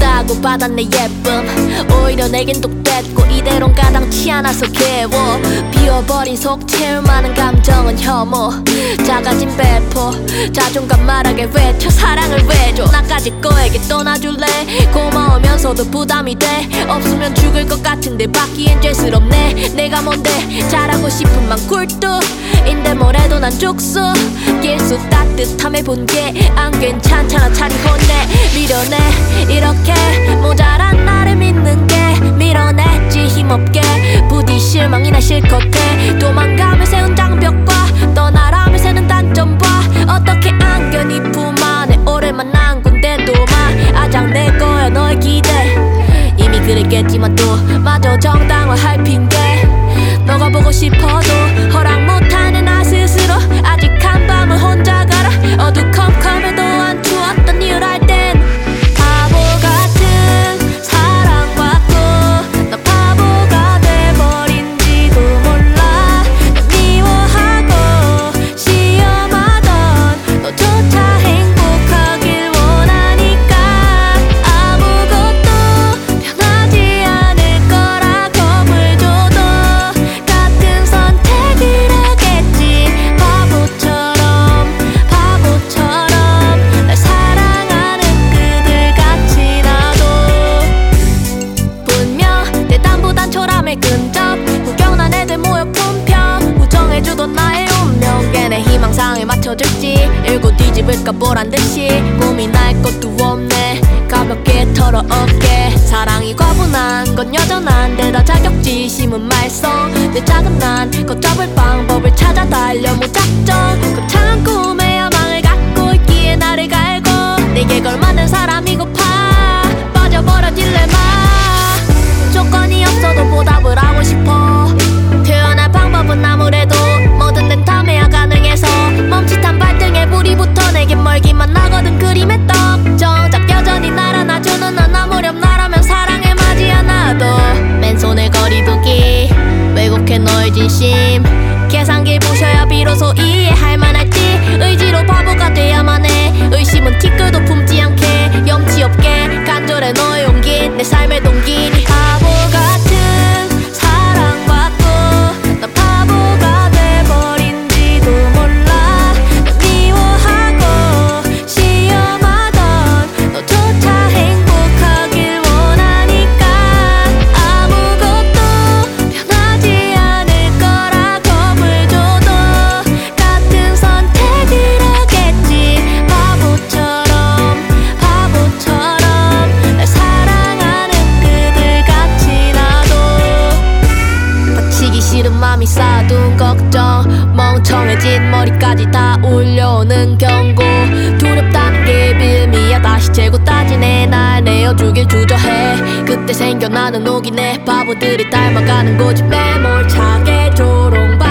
예쁘다고 받았네 예쁨 오히려 내겐 독됐고 이대론 가당치 않아서 개워 비워버린 속 채울 만한 감정은 혐오 작아진 배포 자존감 말하게 외쳐 사랑을 왜줘 나까지 거에게 떠나줄래 고마우면서도 부담이 돼 없으면 죽을 것 같은데 받기엔 죄스럽네 내가 뭔데 잘하고 싶은 만 굴뚝인데 뭐래도 난 죽수 길수 따뜻함에 본 게 안 괜찮잖아 차리 혼내 밀어내 이렇게 모자란 나를 믿는 게 밀어냈지 힘없게 부디 실망이나 실컷해 도망가며 세운 장벽과 떠나라며 새는 단점 봐 어떻게 안겨 네 품 안에 오래 만난 군대도 아장 내 거야 너의 기대 이미 그랬겠지만 또 마저 정당화할 핑계 너가 보고 싶어도 허락 못하는 나 스스로 아직 한 밤을 혼자 가라 어두컴컴해도 안 추웠던 이유를 알 땐 바보 같은 사랑받고 나 바보가 돼버린지도 몰라 날 미워하고 시험하던 너조차 행복하길 원하니까 아무것도 변하지 않을 거라 겁을 줘도 같은 선택을 하겠지 바보처럼 날 사랑하는 그들같이 나도 분명 대담보단 초라함의 근접 구경한 애들 모여 품평 우정해주던 나의 운명 걔네 희망상에 맞춰줄지 일고 뒤집을까 보란듯이 고민할 것도 없네 가볍게 털어엎게 사랑이 과분한 건 여전한데 다 자격지심은 말썽 내 작은 난 걷잡을 방법을 찾아 달려 무작정 거창한 꿈에 야망을 갖고 있기에 나를 갈고 내게 걸맞는 사람이고파 빠져버려 딜레마 조건이 없어도 보답을 하고 싶어 표현할 방법은 아무래도 뭐든 된 탐해야 가능해서 멈칫한 발등에 불이 붙어 내겐 멀기만 하거든 그림의 떡 정작 여전히 날 안아주는 넌 아무렴 나라면 사랑에 맞지 않아도 맨손에 거리두기 왜곡해 너의 진심 계산기 부셔야 비로소 이해할 만할지 의지로 바보가 돼야만 해 의심은 티끌도 품지 않게 염치 없게 간절해 너의 용기 내 삶의 동기 바보 같은 사랑받고 나 바보가 돼버린지도 몰라 날 미워하고 시험하던 너조차 행복하길 원하니까 아무것도 변하지 않을 거라 겁을 줘도 같은 선택을 하겠지 바보처럼 날 사랑하는 그들같이 나도 다치기 싫은 맘이 쌓아둔 걱정 멍청해진 머리까지 다 울려오는 경고 두렵다는 게 빌미야 다시 재고 따지네 날 내어주길 주저해 그때 생겨나는 오기네 바보들이 닮아가는 고집 매몰차게 조롱